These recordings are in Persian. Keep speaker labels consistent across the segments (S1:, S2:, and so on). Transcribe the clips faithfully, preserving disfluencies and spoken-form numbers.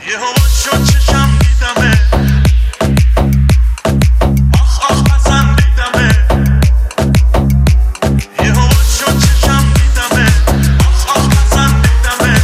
S1: یه هوا شد چشم دیدمه، آخ آخ پسندیدمه. یه هوا شد چشم دیدمه، آخ آخ پسندیدمه.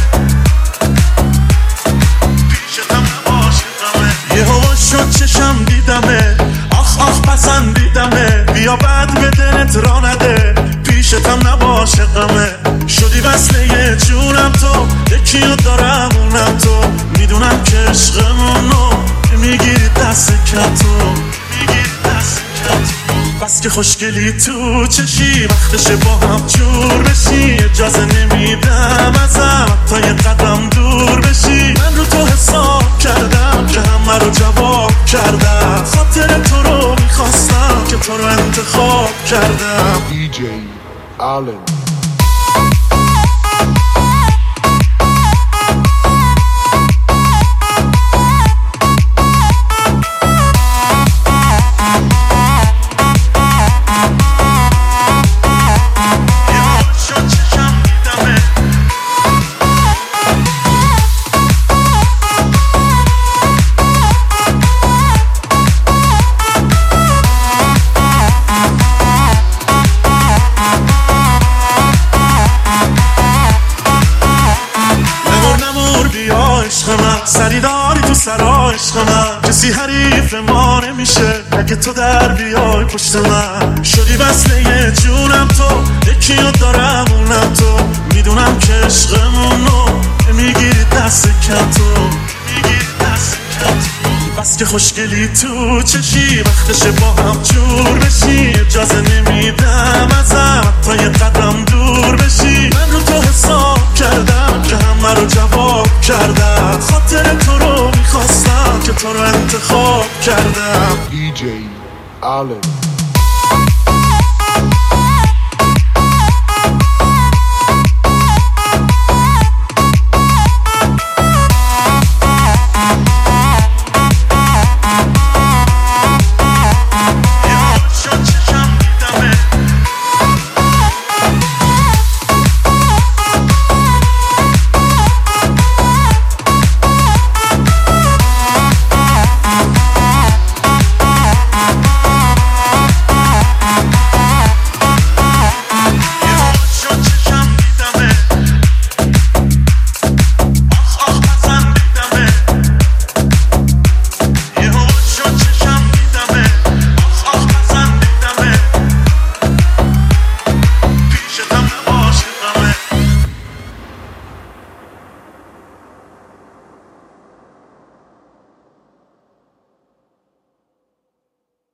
S1: پیشتم عاشقمه. یه هوا شد چشم دیدمه، آخ آخ پسندیدمه. بیا بعد به دلت را نده، پیشتم نباشقمه. شدی وصله جونم تو، یکیو دارم اونم تو. میدونم که عشقمونو میگیری دست کتو، میگیری دست کتو. بس که خوشگلی تو چشی، وقتشه با هم جور بشی. اجازه نمیدم ازم تا یه قدم دور بشی. من رو تو حساب کردم که همه رو جواب کردم. خاطر تو رو میخواستم که تو رو انتخاب کردم.
S2: دی جی Allen.
S1: سریداری تو سرا عشق من، کسی حریف ما نمیشه اگه تو در بیای پشت من. شدی وصله جونم تو، یکیو دارم اونم تو. میدونم که عشقمونو میگیری دست کتو، میگیری دست کتو. بس که خوشگلی تو چشی، وقتشه با هم جور بشی. اجازه نمیدم ازم تا یه قدم دور بشی. من رو تو حساب کردم که همه رو جواب کردم. خاطر تو رو میخواستم که تو رو انتخاب کردم.
S2: دی جی Allen.